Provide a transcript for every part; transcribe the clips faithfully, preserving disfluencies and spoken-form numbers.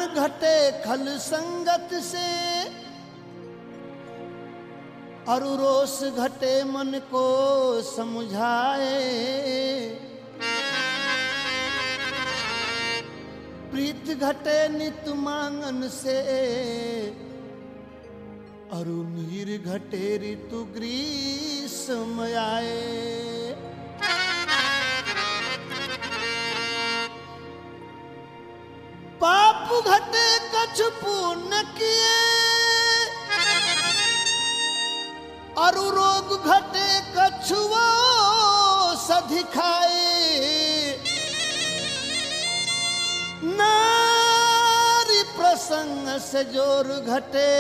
घटे खल संगत से, अरु रोष घटे मन को समझाए। प्रीत घटे नित मांगन से, अरु मीर घटे ऋतु ग्रीष्म आए। पाप घटे कछु पुण्य किए, अरु रोग घटे कछुओ सधि खाए। नारी प्रसंग से जोर घटे,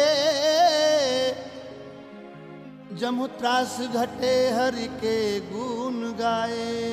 जमु त्रास घटे हरि के गुण गाए।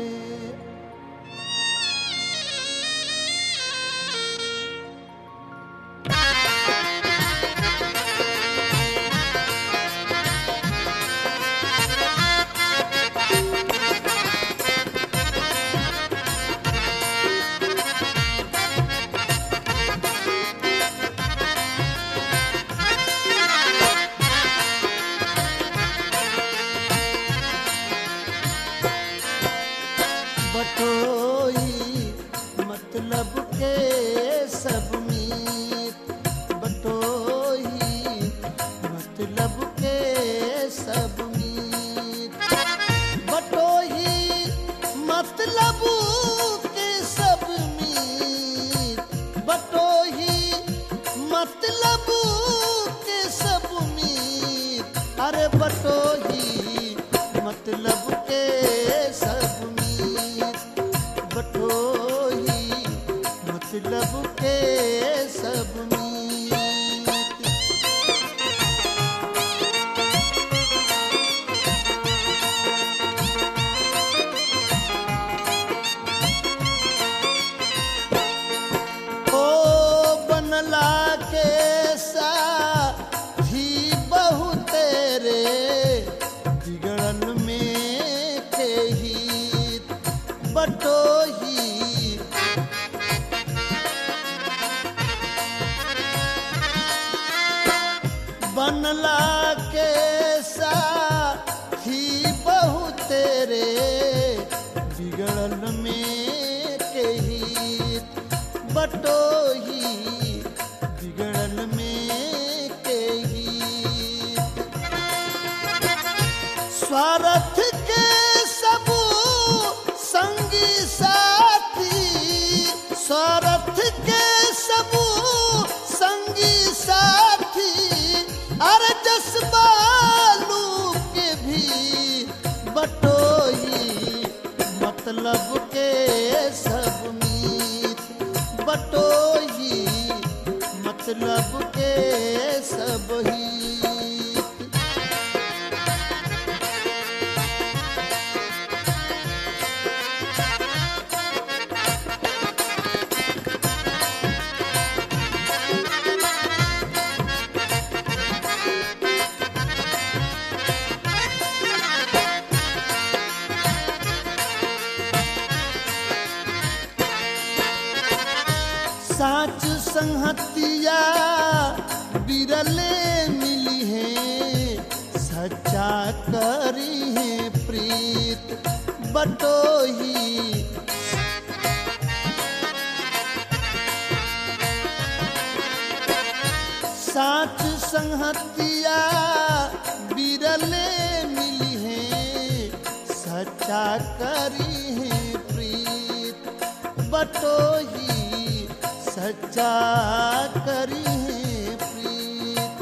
बटोई मतलब के सब मीत, बटोई मतलब के सब मीत। बटोई मतलब के सब मीत, बटोई मतलब के सब मीत। अरे बटोई मतलब के सब मीत, बटोही मतलब के सब मीत। ओ बनला के साथी बहु तेरे, बिगड़न में के हित बटोही। बनला के साथी बहु तेरे, बिगड़न में के हित बटोही, बिगड़न में के हित। स्वार्थ के सब संगी साथी, स्वार्थ के सब संगी साथी। अरे जसबालू के भी बटोही मतलब के सब मीत, बटोही मतलब के सब हित। साच संहतिया बिरले मिली है, सच्चा करी है प्रीत बटोही। साच संहतिया बिरले मिली है, सच्चा करी है प्रीत बटोही, सच्चा करी है प्रीत।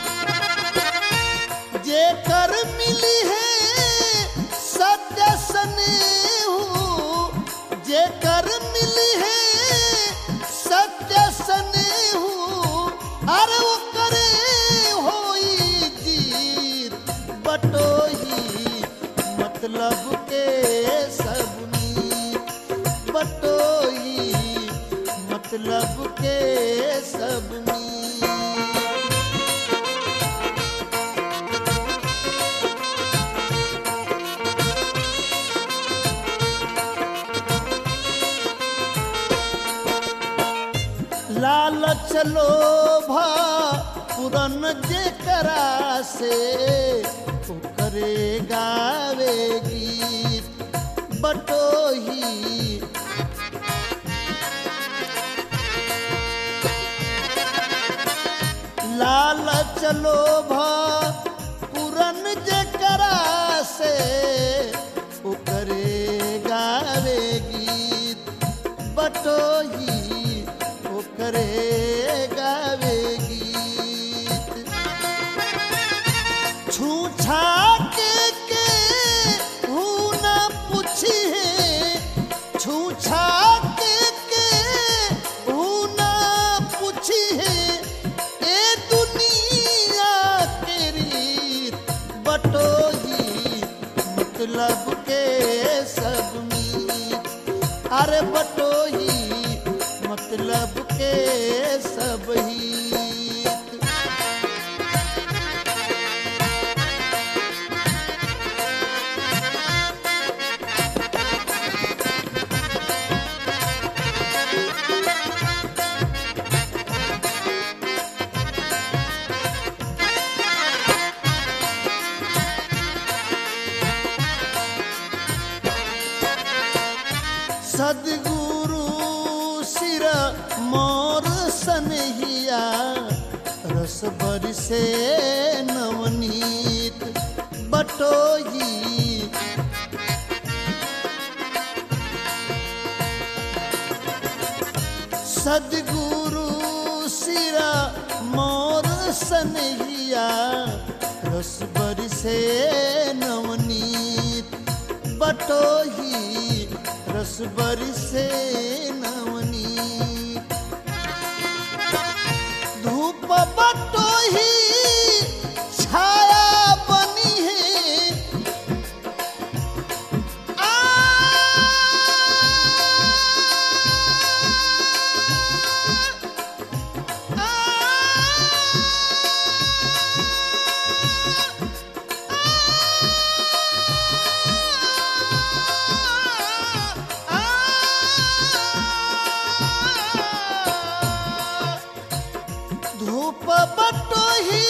जे कर मिली है सत्य स्नेहु, जे कर मिली है सत्य स्नेहु। अरे वो करे होई जीत बटोही मतलब के सब मीत, बटोही मतलब के सब मीत। चलोभा पुरन जेकरा से ओकरे गावे गीत बटोही। लालच लोभा पुरन जेकरा से ओकरे गावे गीत बटोही ओकरे गावे गीत। छूछा के के हूँ न पूछी है छूछा के के हूँ न पूछी है ए दुनिया के रीत बटोही मतलब के सब मीत। अरे बटोही मतलब के सब ही। सद्गुरु सिर मोर सनहिया रस बरसे नवनीत बटोही। सद्गुरु सिर मोर सनहिया रस बरसे नवनीत बटोही रस बरसे नवनीत। धूप बटोही छाया बनी है आ, आ, धूप बटोही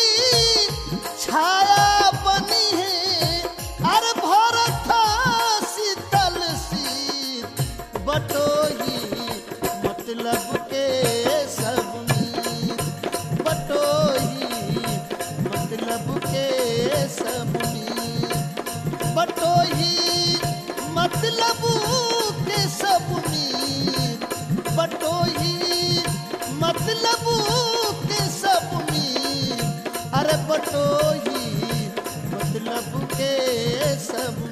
छाया बनी है अरे भरत शीतल शीत बटोही मतलब के सब मीत बटोही मतलब के सब मीत बटोही मतलब के सब मीत बटोही मतलब के सब मीत। अरे बटोही मतलब के सब